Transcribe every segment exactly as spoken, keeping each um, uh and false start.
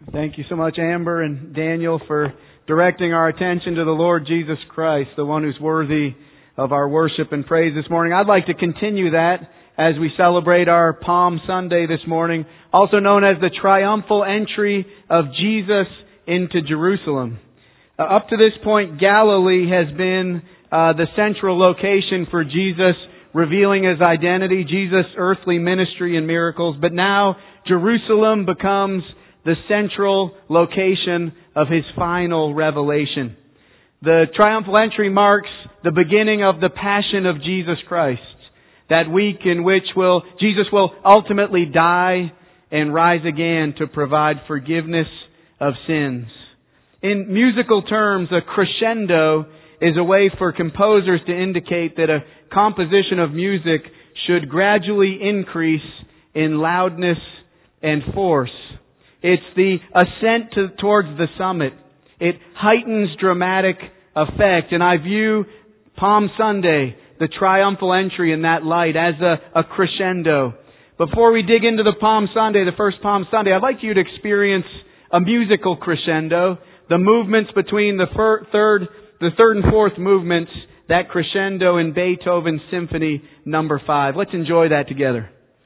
Thank you so much, Amber and Daniel, for directing our attention to the Lord Jesus Christ, the one who's worthy of our worship and praise this morning. I'd like to continue that as we celebrate our Palm Sunday this morning, also known as the triumphal entry of Jesus into Jerusalem. Uh, up to this point, Galilee has been uh, the central location for Jesus revealing His identity, Jesus' earthly ministry and miracles, but now Jerusalem becomes the central location of His final revelation. The triumphal entry marks the beginning of the Passion of Jesus Christ, that week in which will Jesus will ultimately die and rise again to provide forgiveness of sins. In musical terms, a crescendo is a way for composers to indicate that a composition of music should gradually increase in loudness and force. It's the ascent to, towards the summit. It heightens dramatic effect. And I view Palm Sunday, the triumphal entry, in that light as a, a crescendo. Before we dig into the Palm Sunday, the first Palm Sunday, I'd like you to experience a musical crescendo. The movements between the fir- third, the third and fourth movements, that crescendo in Beethoven's Symphony Number Five. Let's enjoy that together.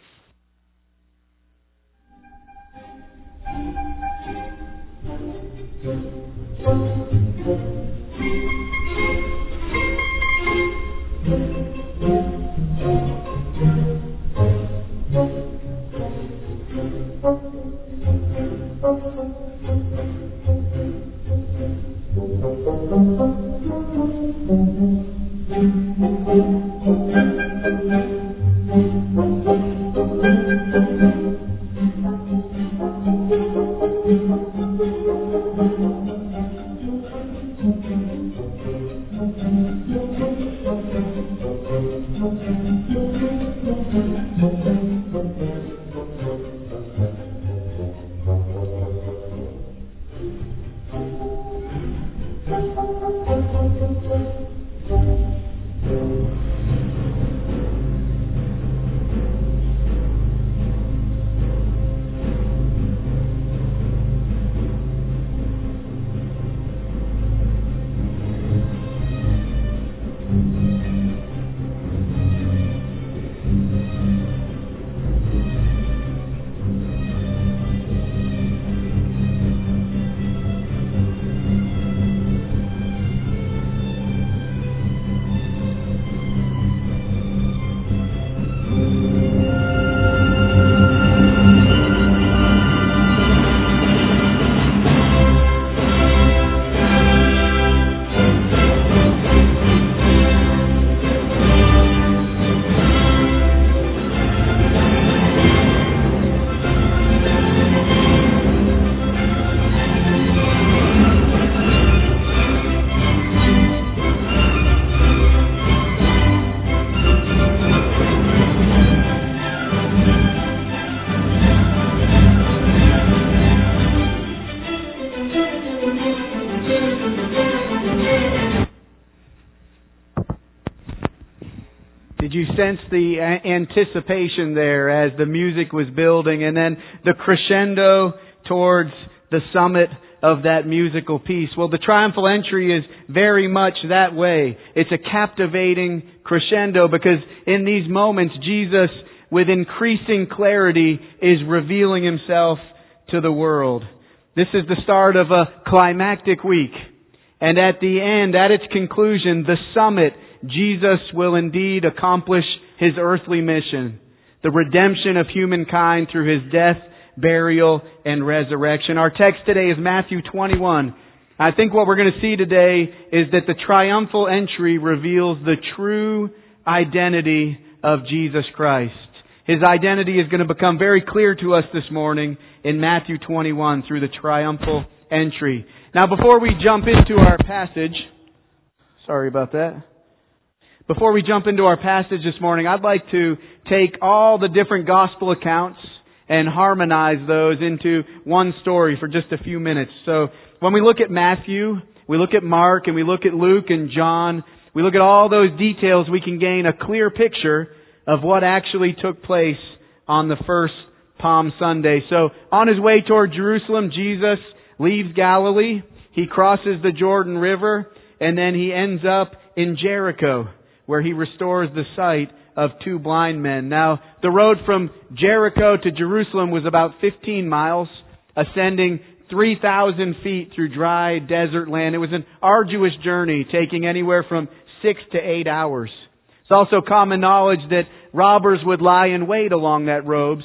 You sense the anticipation there as the music was building, and then the crescendo towards the summit of that musical piece. Well, the triumphal entry is very much that way. It's a captivating crescendo because in these moments, Jesus, with increasing clarity, is revealing Himself to the world. This is the start of a climactic week. And at the end, at its conclusion, the summit, Jesus will indeed accomplish His earthly mission, the redemption of humankind through His death, burial, and resurrection. Our text today is Matthew twenty-one. I think what we're going to see today is that the triumphal entry reveals the true identity of Jesus Christ. His identity is going to become very clear to us this morning in Matthew twenty-one through the triumphal entry. Now, before we jump into our passage, sorry about that. Before we jump into our passage this morning, I'd like to take all the different gospel accounts and harmonize those into one story for just a few minutes. So when we look at Matthew, we look at Mark, and we look at Luke and John, we look at all those details, we can gain a clear picture of what actually took place on the first Palm Sunday. So on his way toward Jerusalem, Jesus leaves Galilee. He crosses the Jordan River, and then he ends up in Jericho, where he restores the sight of two blind men. Now, the road from Jericho to Jerusalem was about fifteen miles, ascending three thousand feet through dry desert land. It was an arduous journey, taking anywhere from six to eight hours. It's also common knowledge that robbers would lie in wait along that road,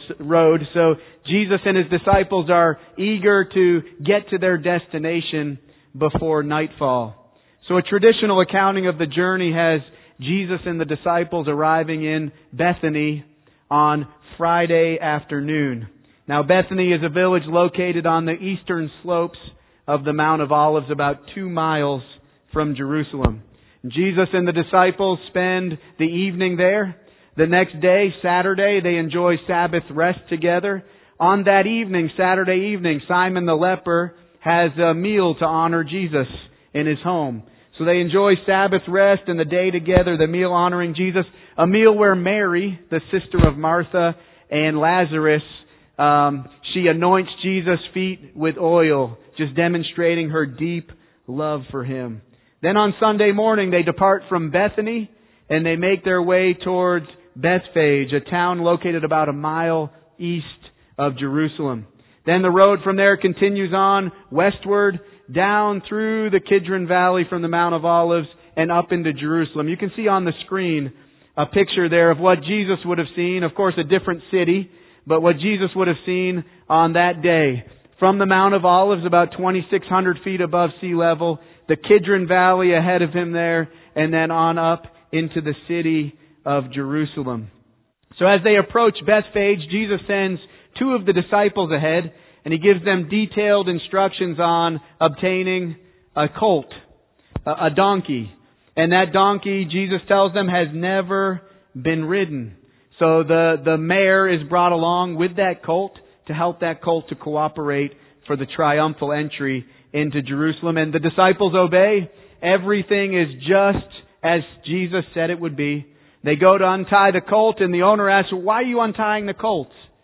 so Jesus and His disciples are eager to get to their destination before nightfall. So a traditional accounting of the journey has Jesus and the disciples arriving in Bethany on Friday afternoon. Now, Bethany is a village located on the eastern slopes of the Mount of Olives, about two miles from Jerusalem. Jesus and the disciples spend the evening there. The next day, Saturday, they enjoy Sabbath rest together. On that evening, Saturday evening, Simon the leper has a meal to honor Jesus in his home. So they enjoy Sabbath rest and the day together, the meal honoring Jesus. A meal where Mary, the sister of Martha and Lazarus, um, she anoints Jesus' feet with oil, just demonstrating her deep love for Him. Then on Sunday morning, they depart from Bethany and they make their way towards Bethphage, a town located about a mile east of Jerusalem. Then the road from there continues on westward, down through the Kidron Valley from the Mount of Olives and up into Jerusalem. You can see on the screen a picture there of what Jesus would have seen. Of course, a different city, but what Jesus would have seen on that day. From the Mount of Olives, about twenty-six hundred feet above sea level, the Kidron Valley ahead of Him there, and then on up into the city of Jerusalem. So as they approach Bethphage, Jesus sends two of the disciples ahead, and He gives them detailed instructions on obtaining a colt, a donkey. And that donkey, Jesus tells them, has never been ridden. So the, the mare is brought along with that colt to help that colt to cooperate for the triumphal entry into Jerusalem. And the disciples obey. Everything is just as Jesus said it would be. They go to untie the colt, and the owner asks, "Why are you untying the colt?"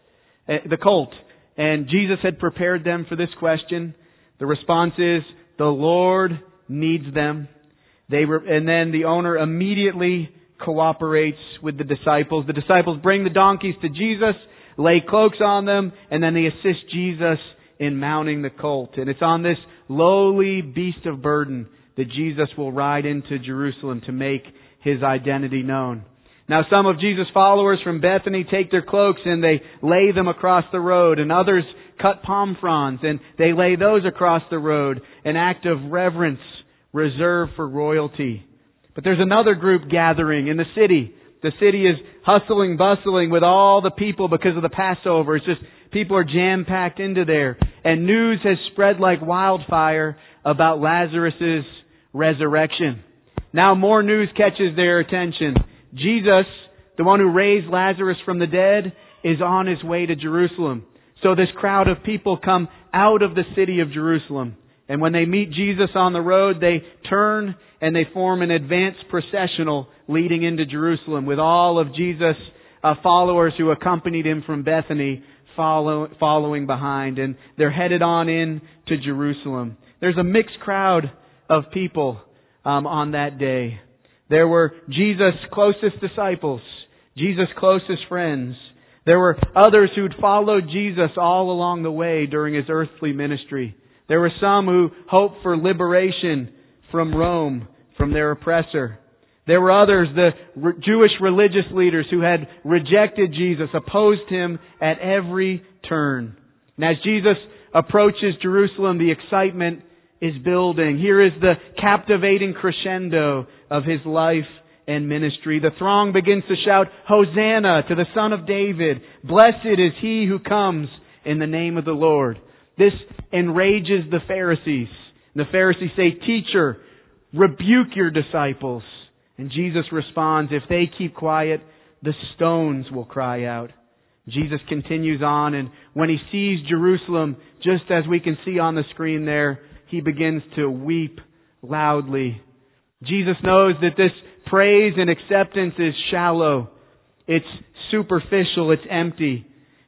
The colt. And Jesus had prepared them for this question. The response is, "The Lord needs them." They re- and then the owner immediately cooperates with the disciples. The disciples bring the donkeys to Jesus, lay cloaks on them, and then they assist Jesus in mounting the colt. And it's on this lowly beast of burden that Jesus will ride into Jerusalem to make His identity known. Now, some of Jesus' followers from Bethany take their cloaks and they lay them across the road, and others cut palm fronds and they lay those across the road, an act of reverence reserved for royalty. But there's another group gathering in the city. The city is hustling, bustling with all the people because of the Passover. It's just people are jam-packed into there. And news has spread like wildfire about Lazarus' resurrection. Now more news catches their attention. Jesus, the one who raised Lazarus from the dead, is on His way to Jerusalem. So this crowd of people come out of the city of Jerusalem. And when they meet Jesus on the road, they turn and they form an advanced processional leading into Jerusalem with all of Jesus' uh, followers who accompanied Him from Bethany follow, following behind. And they're headed on in to Jerusalem. There's a mixed crowd of people um, on that day. There were Jesus' closest disciples, Jesus' closest friends. There were others who'd followed Jesus all along the way during His earthly ministry. There were some who hoped for liberation from Rome, from their oppressor. There were others, the Jewish religious leaders, who had rejected Jesus, opposed Him at every turn. And as Jesus approaches Jerusalem, the excitement is building. Here is the captivating crescendo of His life and ministry. The throng begins to shout, "Hosanna to the Son of David! Blessed is He who comes in the name of the Lord." This enrages the Pharisees. The Pharisees say, "Teacher, rebuke your disciples." And Jesus responds, "If they keep quiet, the stones will cry out." Jesus continues on, and when He sees Jerusalem, just as we can see on the screen there, He begins to weep loudly. Jesus knows that this praise and acceptance is shallow. It's superficial. It's empty.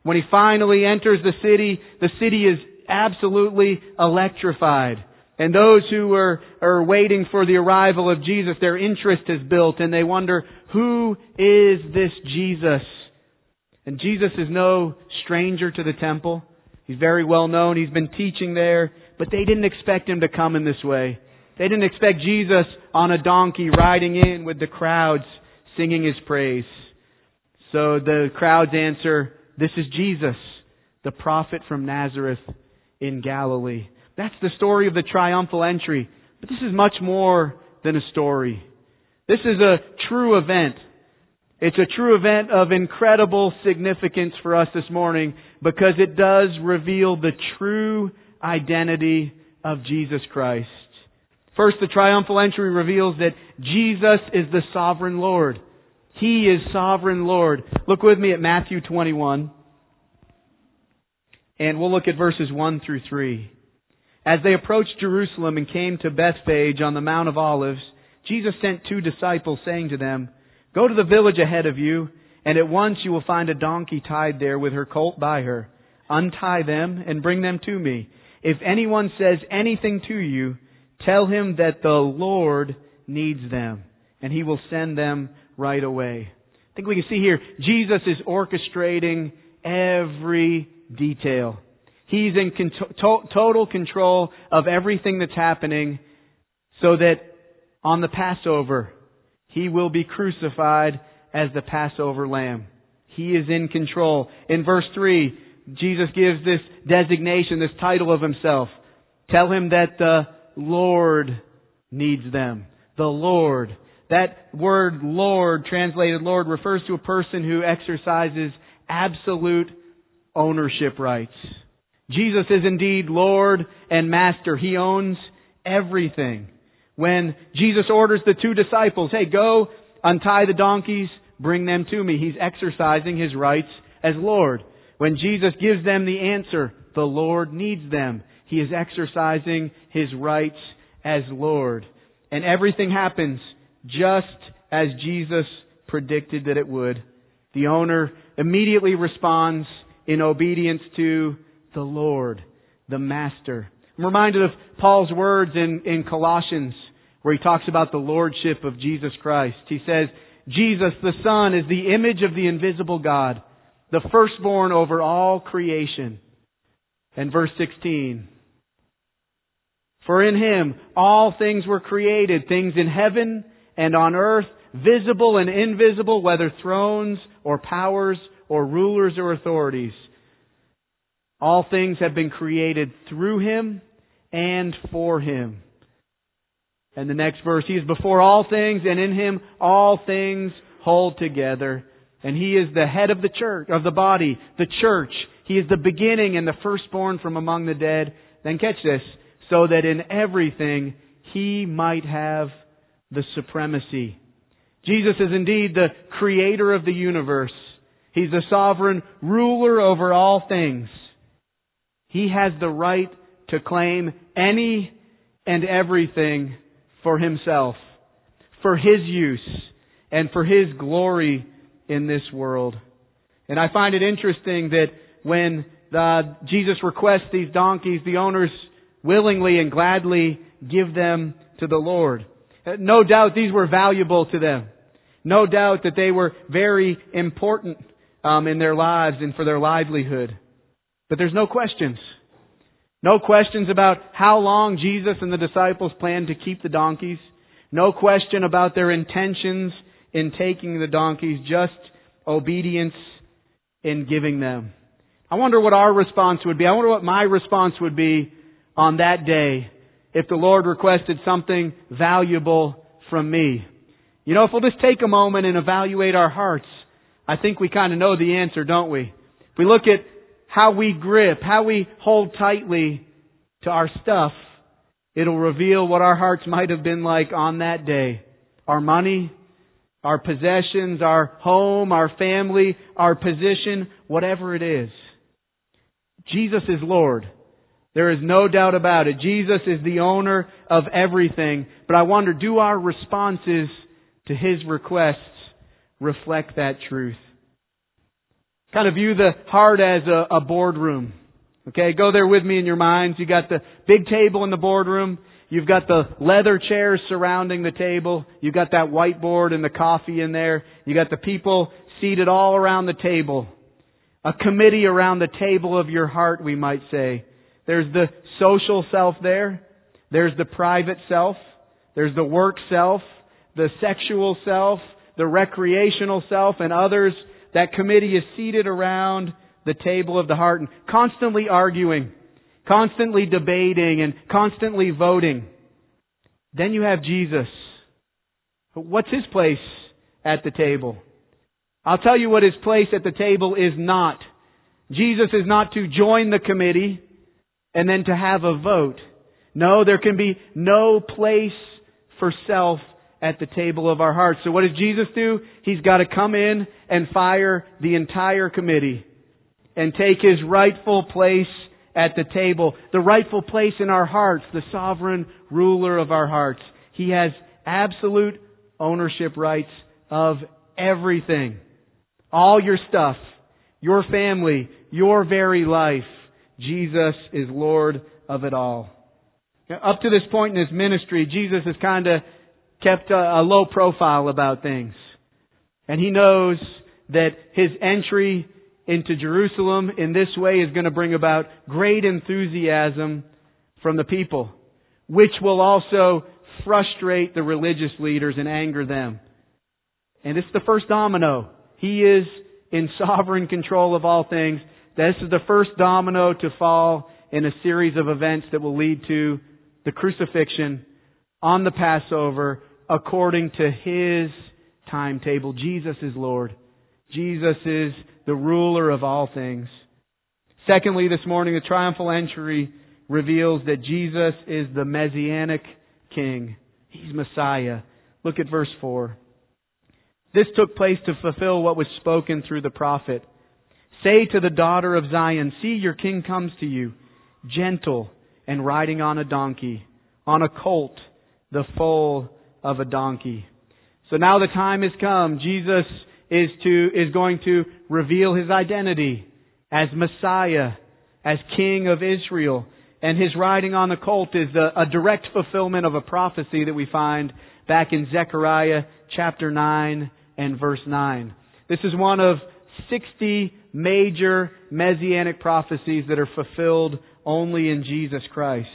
When He finally enters the city, the city is absolutely electrified. And those who are, are waiting for the arrival of Jesus, their interest is built and they wonder, who is this Jesus? And Jesus is no stranger to the temple. He's very well known. He's been teaching there. But they didn't expect Him to come in this way. They didn't expect Jesus on a donkey riding in with the crowds singing His praise. So the crowds answer, this is Jesus, the prophet from Nazareth in Galilee. That's the story of the triumphal entry. But this is much more than a story. This is a true event. It's a true event of incredible significance for us this morning because it does reveal the true identity of Jesus Christ. First, the triumphal entry reveals that Jesus is the sovereign Lord. He is sovereign Lord. Look with me at Matthew twenty-one. And we'll look at verses one through three. As they approached Jerusalem and came to Bethphage on the Mount of Olives, Jesus sent two disciples, saying to them, go to the village ahead of you, and at once you will find a donkey tied there with her colt by her. Untie them and bring them to me. If anyone says anything to you, tell him that the Lord needs them, and He will send them right away. I think we can see here, Jesus is orchestrating every detail. He's in con- total control of everything that's happening so that on the Passover, He will be crucified as the Passover lamb. He is in control. In verse three, Jesus gives this designation, this title of Himself. Tell him that the Lord needs them. The Lord. That word Lord, translated Lord, refers to a person who exercises absolute ownership rights. Jesus is indeed Lord and Master. He owns everything. When Jesus orders the two disciples, hey, go untie the donkeys, bring them to me. He's exercising His rights as Lord. When Jesus gives them the answer, the Lord needs them. He is exercising His rights as Lord. And everything happens just as Jesus predicted that it would. The owner immediately responds in obedience to the Lord, the Master. I'm reminded of Paul's words in, in Colossians where he talks about the Lordship of Jesus Christ. He says, Jesus, the Son, is the image of the invisible God, the firstborn over all creation. And verse sixteen, for in Him all things were created, things in heaven and on earth, visible and invisible, whether thrones or powers or rulers or authorities. All things have been created through Him and for Him. And the next verse, He is before all things, and in Him all things hold together. And He is the head of the church, of the body, the church. He is the beginning and the firstborn from among the dead. Then catch this, so that in everything He might have the supremacy. Jesus is indeed the creator of the universe. He's the sovereign ruler over all things. He has the right to claim any and everything for Himself, for His use, and for His glory in this world. And I find it interesting that when the, Jesus requests these donkeys, the owners willingly and gladly give them to the Lord. No doubt these were valuable to them. No doubt that they were very important um, in their lives and for their livelihood. But there's no questions. No questions about how long Jesus and the disciples planned to keep the donkeys. No question about their intentions in taking the donkeys. Just obedience in giving them. I wonder what our response would be. I wonder what my response would be on that day if the Lord requested something valuable from me. You know, if we'll just take a moment and evaluate our hearts, I think we kind of know the answer, don't we? If we look at how we grip, how we hold tightly to our stuff, it'll reveal what our hearts might have been like on that day. Our money, our possessions, our home, our family, our position, whatever it is. Jesus is Lord. There is no doubt about it. Jesus is the owner of everything. But I wonder, do our responses to His requests reflect that truth? Kind of view the heart as a, a boardroom. Okay, go there with me in your minds. You got the big table in the boardroom. You've got the leather chairs surrounding the table. You've got that whiteboard and the coffee in there. You got the people seated all around the table. A committee around the table of your heart, we might say. There's the social self there. There's the private self. There's the work self, the sexual self, the recreational self, and others. That committee is seated around the table of the heart and constantly arguing, constantly debating, and constantly voting. Then you have Jesus. What's His place at the table? I'll tell you what His place at the table is not. Jesus is not to join the committee and then to have a vote. No, there can be no place for self at the table of our hearts. So what does Jesus do? He's got to come in and fire the entire committee and take His rightful place at the table. The rightful place in our hearts, the sovereign ruler of our hearts. He has absolute ownership rights of everything. All your stuff, your family, your very life. Jesus is Lord of it all. Now, up to this point in His ministry, Jesus has kind of kept a, a low profile about things. And He knows that His entry into Jerusalem in this way is going to bring about great enthusiasm from the people, which will also frustrate the religious leaders and anger them. And it's the first domino. He is in sovereign control of all things. This is the first domino to fall in a series of events that will lead to the crucifixion on the Passover according to His timetable. Jesus is Lord. Jesus is the ruler of all things. Secondly, this morning, the triumphal entry reveals that Jesus is the Messianic King. He's Messiah. Look at verse four. This took place to fulfill what was spoken through the prophet. Say to the daughter of Zion, see, your king comes to you, gentle and riding on a donkey, on a colt, the foal of a donkey. So now the time has come. Jesus is to is going to reveal His identity as Messiah, as King of Israel. And His riding on the colt is a, a direct fulfillment of a prophecy that we find back in Zechariah chapter nine and verse nine. This is one of sixty major messianic prophecies that are fulfilled only in Jesus Christ.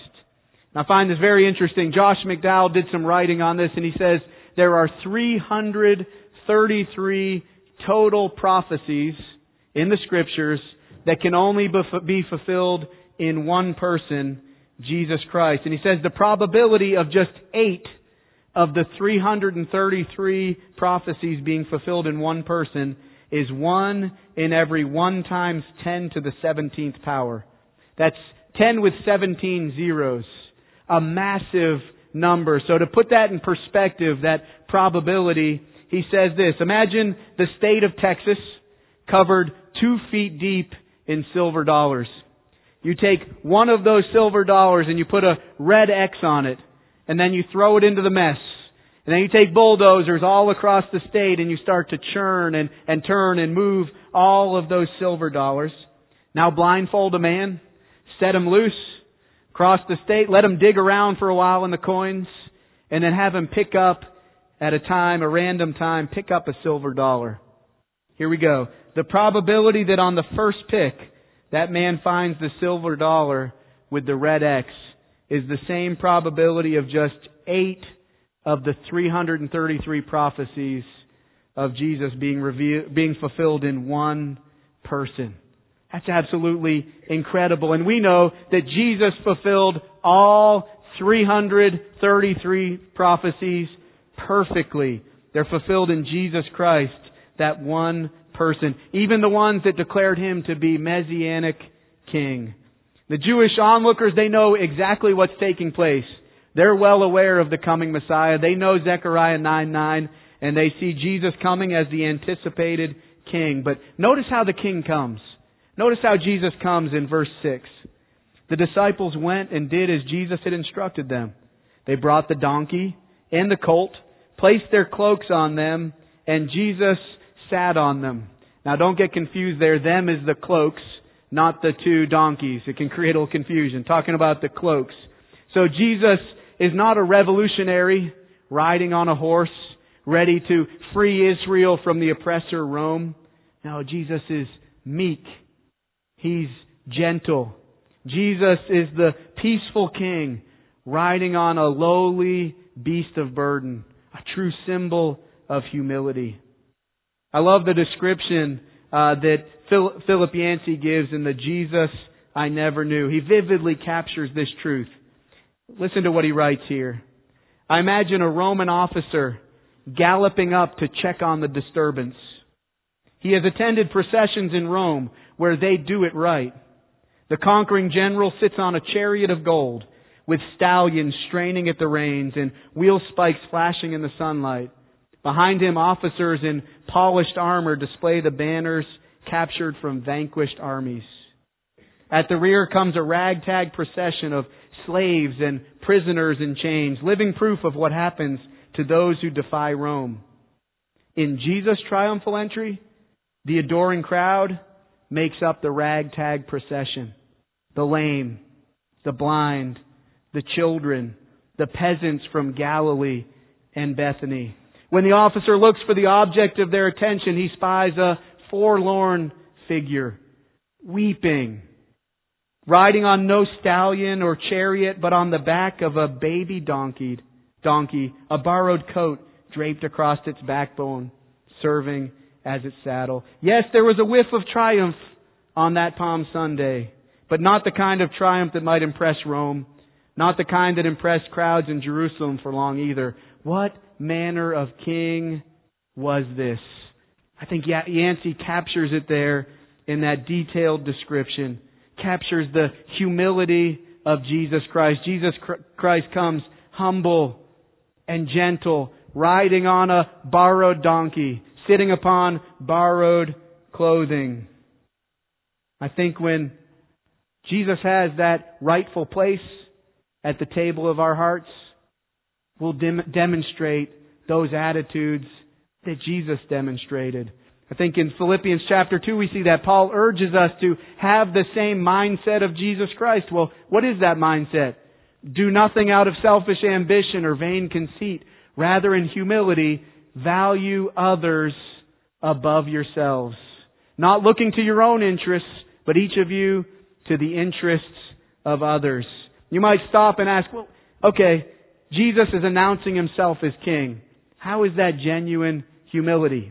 I find this very interesting. Josh McDowell did some writing on this, and he says there are three hundred thirty-three total prophecies in the Scriptures that can only be fulfilled in one person, Jesus Christ. And he says the probability of just eight of the three hundred thirty-three prophecies being fulfilled in one person is one in every one times ten to the seventeenth power. That's ten with seventeen zeros. A massive number. So to put that in perspective, that probability, he says this. Imagine the state of Texas covered two feet deep in silver dollars. You take one of those silver dollars and you put a red X on it, and then you throw it into the mess. And then you take bulldozers all across the state and you start to churn and, and turn and move all of those silver dollars. Now blindfold a man, set him loose, cross the state, let him dig around for a while in the coins, and then have him pick up at a time, a random time, pick up a silver dollar. Here we go. The probability that on the first pick, that man finds the silver dollar with the red X is the same probability of just eight of the three hundred thirty-three prophecies of Jesus being revealed, being fulfilled in one person. That's absolutely incredible. And we know that Jesus fulfilled all three hundred thirty-three prophecies perfectly. They're fulfilled in Jesus Christ, that one person. Even the ones that declared Him to be Messianic King. The Jewish onlookers, they know exactly what's taking place. They're well aware of the coming Messiah. They know Zechariah nine nine, and they see Jesus coming as the anticipated King. But notice how the King comes. Notice how Jesus comes in verse six. The disciples went and did as Jesus had instructed them. They brought the donkey and the colt, placed their cloaks on them, and Jesus sat on them. Now don't get confused there. Them is the cloaks, not the two donkeys. It can create a little confusion. Talking about the cloaks. So Jesus is not a revolutionary riding on a horse, ready to free Israel from the oppressor Rome. No, Jesus is meek. He's gentle. Jesus is the peaceful king riding on a lowly beast of burden, a true symbol of humility. I love the description uh, that Phil, Philip Yancey gives in the Jesus I Never Knew. He vividly captures this truth. Listen to what he writes here. I imagine a Roman officer galloping up to check on the disturbance. He has attended processions in Rome where they do it right. The conquering general sits on a chariot of gold with stallions straining at the reins and wheel spikes flashing in the sunlight. Behind him, officers in polished armor display the banners captured from vanquished armies. At the rear comes a ragtag procession of slaves and prisoners in chains, living proof of what happens to those who defy Rome. In Jesus' triumphal entry, the adoring crowd makes up the ragtag procession. The lame, the blind, the children, the peasants from Galilee and Bethany. When the officer looks for the object of their attention, he spies a forlorn figure, weeping, riding on no stallion or chariot, but on the back of a baby donkey, donkey, a borrowed coat draped across its backbone, serving as its saddle. Yes, there was a whiff of triumph on that Palm Sunday, but not the kind of triumph that might impress Rome, not the kind that impressed crowds in Jerusalem for long either. What manner of king was this? I think Yancey captures it there in that detailed description. Captures the humility of Jesus Christ. Jesus Christ comes humble and gentle, riding on a borrowed donkey, sitting upon borrowed clothing. I think when Jesus has that rightful place at the table of our hearts, we'll dem- demonstrate those attitudes that Jesus demonstrated. I think in Philippians chapter two we see that Paul urges us to have the same mindset of Jesus Christ. Well, what is that mindset? Do nothing out of selfish ambition or vain conceit. Rather, in humility, value others above yourselves. Not looking to your own interests, but each of you to the interests of others. You might stop and ask, well, okay, Jesus is announcing Himself as King. How is that genuine humility?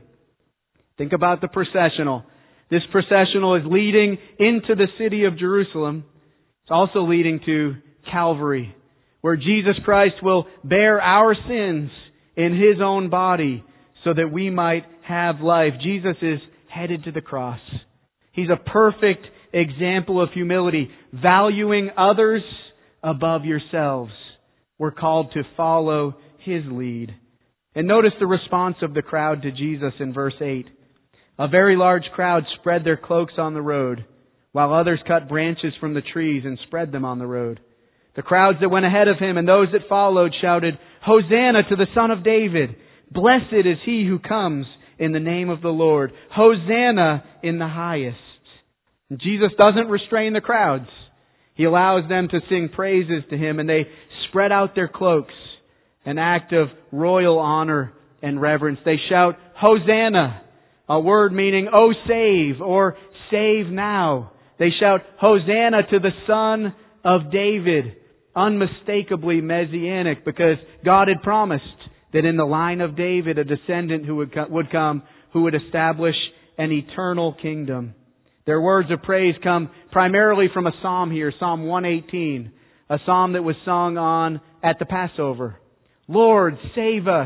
Think about the processional. This processional is leading into the city of Jerusalem. It's also leading to Calvary, where Jesus Christ will bear our sins in His own body so that we might have life. Jesus is headed to the cross. He's a perfect example of humility, valuing others above yourselves. We're called to follow His lead. And notice the response of the crowd to Jesus in verse eight. A very large crowd spread their cloaks on the road, while others cut branches from the trees and spread them on the road. The crowds that went ahead of Him and those that followed shouted, Hosanna to the Son of David! Blessed is He who comes in the name of the Lord! Hosanna in the highest! And Jesus doesn't restrain the crowds. He allows them to sing praises to Him, and they spread out their cloaks, an act of royal honor and reverence. They shout, Hosanna! A word meaning, oh save, or save now. They shout, Hosanna to the Son of David. Unmistakably messianic, because God had promised that in the line of David, a descendant who would would come, who would establish an eternal kingdom. Their words of praise come primarily from a psalm here, Psalm one eighteen, a psalm that was sung on at the Passover. Lord, save us.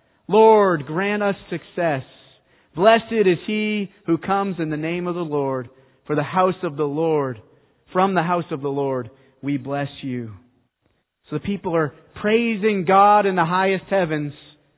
Lord, grant us success. Blessed is he who comes in the name of the Lord. For the house of the Lord, from the house of the Lord, we bless you. So the people are praising God in the highest heavens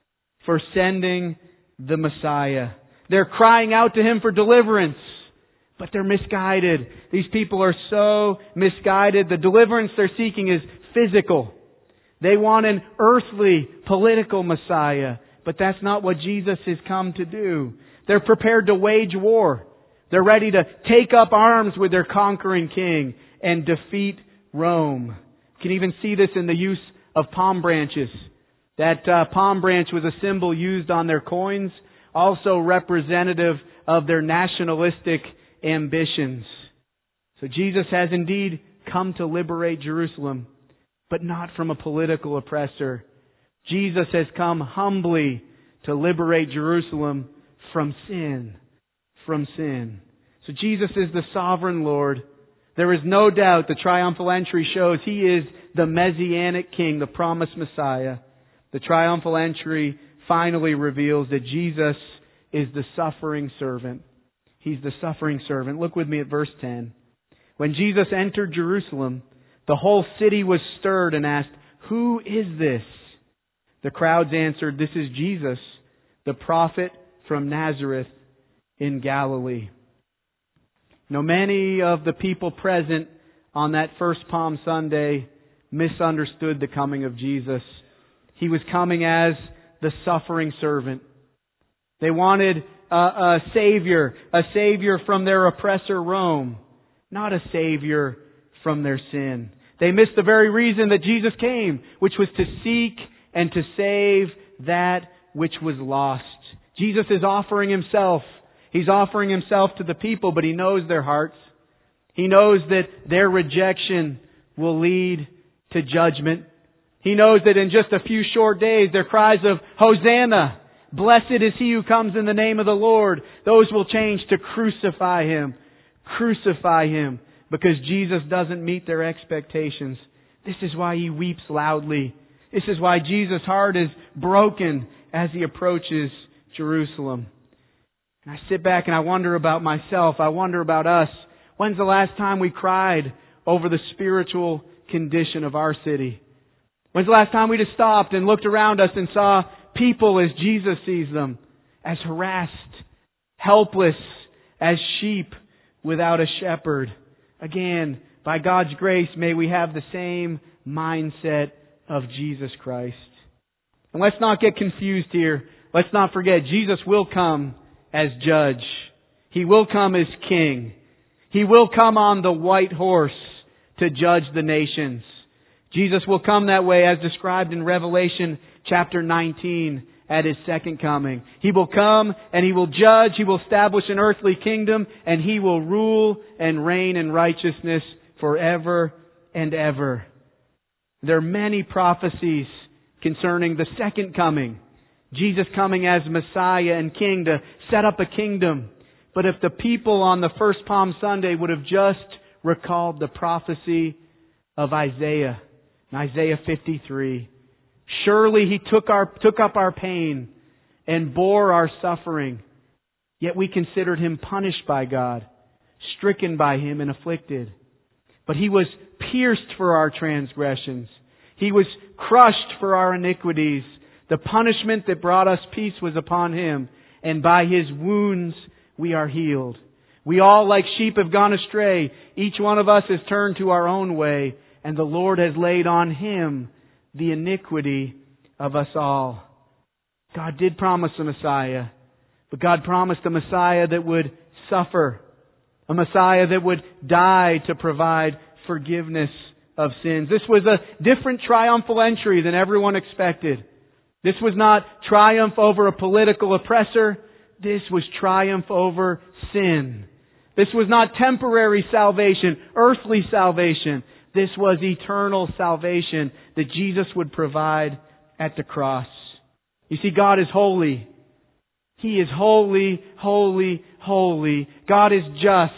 for sending the Messiah. They're crying out to Him for deliverance, but they're misguided. These people are so misguided. The deliverance they're seeking is physical. They want an earthly, political Messiah, but that's not what Jesus has come to do. They're prepared to wage war. They're ready to take up arms with their conquering king and defeat Rome. You can even see this in the use of palm branches. That uh, palm branch was a symbol used on their coins, also representative of their nationalistic ambitions. So Jesus has indeed come to liberate Jerusalem, but not from a political oppressor. Jesus has come humbly to liberate Jerusalem from sin. From sin. So Jesus is the sovereign Lord. There is no doubt the triumphal entry shows He is the Messianic King, the promised Messiah. The triumphal entry finally reveals that Jesus is the suffering servant. He's the suffering servant. Look with me at verse ten. When Jesus entered Jerusalem, the whole city was stirred and asked, "Who is this?" The crowds answered, "This is Jesus, the prophet from Nazareth in Galilee." Now, many of the people present on that first Palm Sunday misunderstood the coming of Jesus. He was coming as the suffering servant. They wanted a, a Savior, a Savior from their oppressor Rome, not a Savior from their sin. They missed the very reason that Jesus came, which was to seek and to save that which was lost. Jesus is offering Himself. He's offering Himself to the people, but He knows their hearts. He knows that their rejection will lead to judgment. He knows that in just a few short days, their cries of Hosanna, blessed is He who comes in the name of the Lord, those will change to crucify Him. Crucify Him, because Jesus doesn't meet their expectations. This is why He weeps loudly. This is why Jesus' heart is broken as He approaches Jerusalem. And I sit back and I wonder about myself. I wonder about us. When's the last time we cried over the spiritual condition of our city? When's the last time we just stopped and looked around us and saw people as Jesus sees them? As harassed, helpless, as sheep without a shepherd. Again, by God's grace, may we have the same mindset of Jesus Christ. And let's not get confused here. Let's not forget, Jesus will come as judge. He will come as king. He will come on the white horse to judge the nations. Jesus will come that way as described in Revelation chapter nineteen at His second coming. He will come and He will judge. He will establish an earthly kingdom and He will rule and reign in righteousness forever and ever. There are many prophecies concerning the second coming. Jesus coming as Messiah and King to set up a kingdom. But if the people on the first Palm Sunday would have just recalled the prophecy of Isaiah, in Isaiah fifty-three, surely He took our took up our pain and bore our suffering, yet we considered Him punished by God, stricken by Him and afflicted. But He was pierced for our transgressions. He was crushed for our iniquities. The punishment that brought us peace was upon Him, and by His wounds we are healed. We all like sheep have gone astray. Each one of us has turned to our own way, and the Lord has laid on Him the iniquity of us all. God did promise a Messiah, but God promised a Messiah that would suffer, a Messiah that would die to provide forgiveness of sins. This was a different triumphal entry than everyone expected. This was not triumph over a political oppressor. This was triumph over sin. This was not temporary salvation, earthly salvation. This was eternal salvation that Jesus would provide at the cross. You see, God is holy. He is holy, holy, holy. God is just.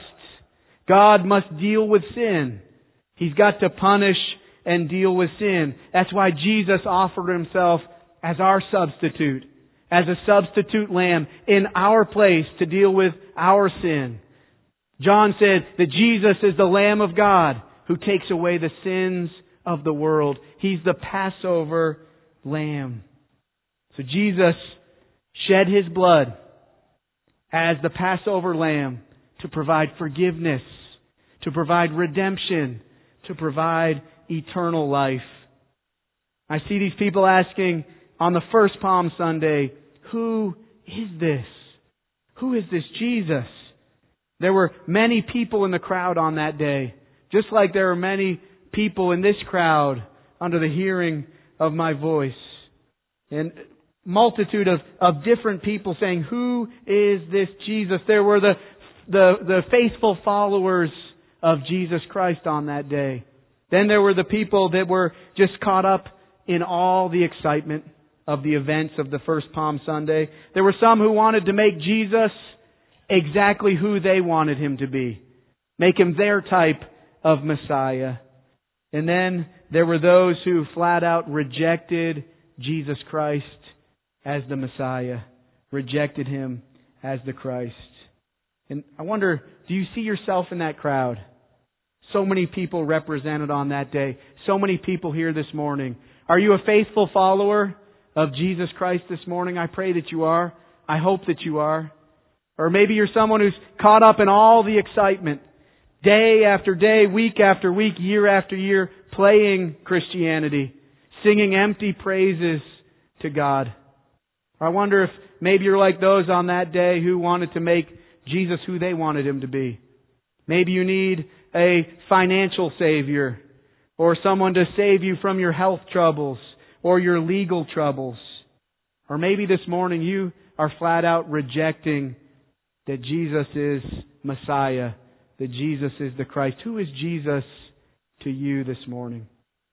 God must deal with sin. He's got to punish and deal with sin. That's why Jesus offered Himself as our substitute, as a substitute lamb in our place to deal with our sin. John said that Jesus is the Lamb of God who takes away the sins of the world. He's the Passover Lamb. So Jesus shed His blood as the Passover Lamb to provide forgiveness, to provide redemption, to provide eternal life. I see these people asking on the first Palm Sunday, who is this? who is this Jesus? There were many people in the crowd on that day, just like there are many people in this crowd under the hearing of my voice. And multitude of, of different people saying, who is this Jesus? There were the, the, the faithful followers of Jesus Christ on that day. Then there were the people that were just caught up in all the excitement of the events of the first Palm Sunday. There were some who wanted to make Jesus exactly who they wanted Him to be. Make Him their type of Messiah. And then there were those who flat out rejected Jesus Christ as the Messiah. Rejected Him as the Christ. And I wonder, do you see yourself in that crowd? So many people represented on that day. So many people here this morning. Are you a faithful follower of Jesus Christ this morning? I pray that you are. I hope that you are. Or maybe you're someone who's caught up in all the excitement. Day after day, week after week, year after year, playing Christianity. Singing empty praises to God. Or I wonder if maybe you're like those on that day who wanted to make Jesus who they wanted Him to be. Maybe you need a financial Savior, or someone to save you from your health troubles, or your legal troubles. Or maybe this morning you are flat out rejecting that Jesus is Messiah, that Jesus is the Christ. Who is Jesus to you this morning?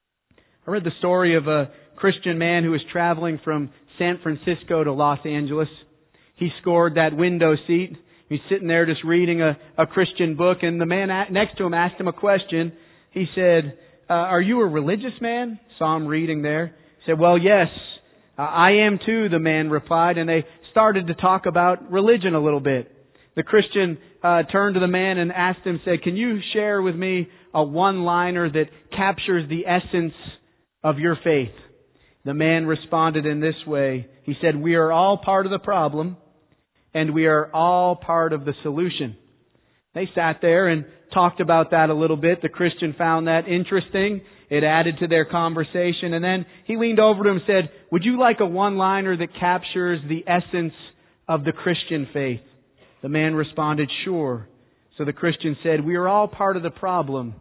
I read the story of a Christian man who was traveling from San Francisco to Los Angeles. He scored that window seat. He's sitting there just reading a, a Christian book, and the man next to him asked him a question. He said, uh, are you a religious man? Saw him reading there. He said, well, yes, uh, I am too, the man replied, and they started to talk about religion a little bit. The Christian uh, turned to the man and asked him, said, can you share with me a one-liner that captures the essence of your faith? The man responded in this way. He said, we are all part of the problem, and we are all part of the solution. They sat there and talked about that a little bit. The Christian found that interesting. It added to their conversation. And then he leaned over to him and said, would you like a one-liner that captures the essence of the Christian faith? The man responded, sure. So the Christian said, we are all part of the problem,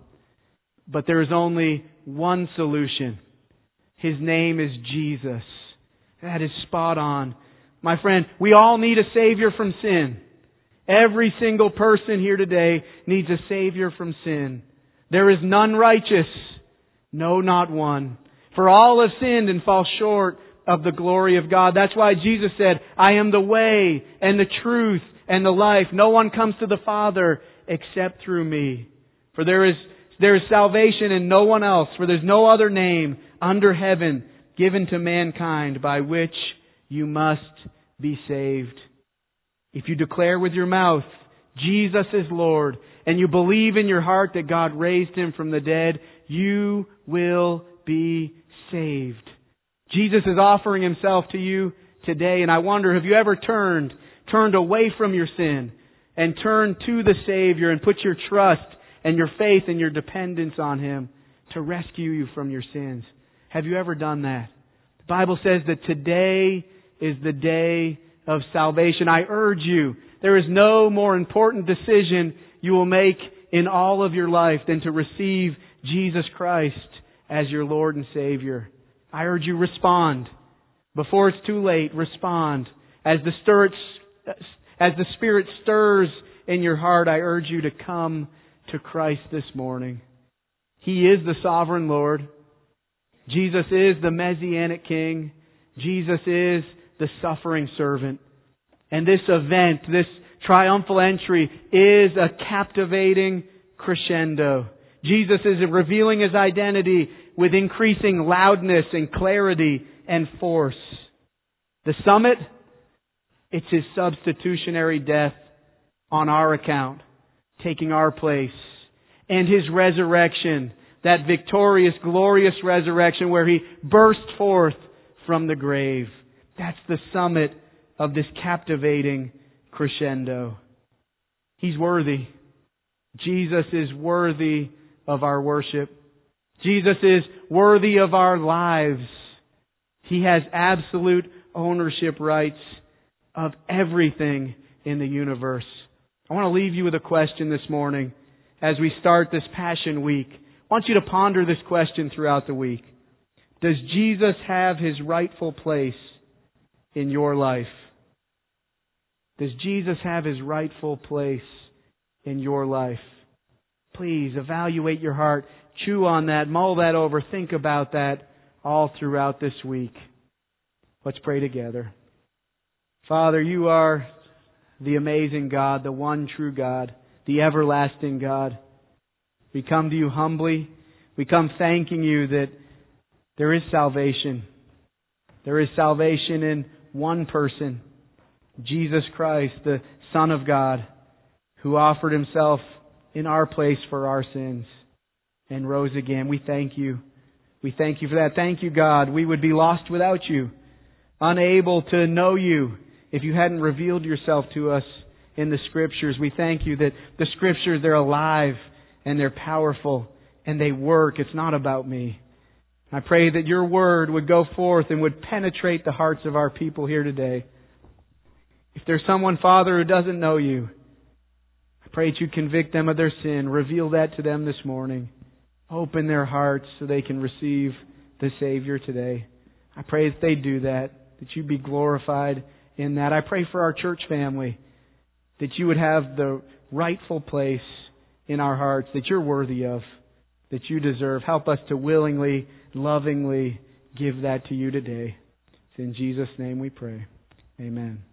but there is only one solution. His name is Jesus. That is spot on. My friend, we all need a Savior from sin. Every single person here today needs a Savior from sin. There is none righteous. No, not one. For all have sinned and fall short of the glory of God. That's why Jesus said, I am the way and the truth and the life. No one comes to the Father except through me. For there is, there is salvation in no one else. For there's no other name under heaven given to mankind by which you must be saved. If you declare with your mouth, Jesus is Lord, and you believe in your heart that God raised Him from the dead, you will be saved. Jesus is offering Himself to you today, and I wonder, have you ever turned, turned away from your sin and turned to the Savior and put your trust and your faith and your dependence on Him to rescue you from your sins? Have you ever done that? The Bible says that today is the day of salvation. I urge you, there is no more important decision you will make in all of your life than to receive Jesus Christ as your Lord and Savior. I urge you, respond. Before it's too late, respond. As the Spirit, as the Spirit stirs in your heart, I urge you to come to Christ this morning. He is the sovereign Lord. Jesus is the Messianic King. Jesus is the suffering servant. And this event, this triumphal entry, is a captivating crescendo. Jesus is revealing His identity with increasing loudness and clarity and force. The summit, it's His substitutionary death on our account, taking our place. And His resurrection, that victorious, glorious resurrection where He burst forth from the grave. That's the summit of this captivating crescendo. He's worthy. Jesus is worthy of our worship. Jesus is worthy of our lives. He has absolute ownership rights of everything in the universe. I want to leave you with a question this morning as we start this Passion Week. I want you to ponder this question throughout the week. Does Jesus have His rightful place in your life? Does Jesus have His rightful place in your life? Please evaluate your heart. Chew on that. Mull that over. Think about that all throughout this week. Let's pray together. Father, You are the amazing God, the one true God, the everlasting God. We come to You humbly. We come thanking You that there is salvation. There is salvation in one person, Jesus Christ, the Son of God, who offered Himself in our place for our sins and rose again. We thank You. We thank You for that. Thank You, God. We would be lost without You, unable to know You if You hadn't revealed Yourself to us in the Scriptures. We thank You that the Scriptures, they're alive and they're powerful and they work. It's not about me. I pray that Your Word would go forth and would penetrate the hearts of our people here today. If there's someone, Father, who doesn't know You, I pray that You convict them of their sin. Reveal that to them this morning. Open their hearts so they can receive the Savior today. I pray that they do that, that You be glorified in that. I pray for our church family, that You would have the rightful place in our hearts that You're worthy of, that You deserve. Help us to willingly, lovingly give that to You today. It's in Jesus' name we pray. Amen.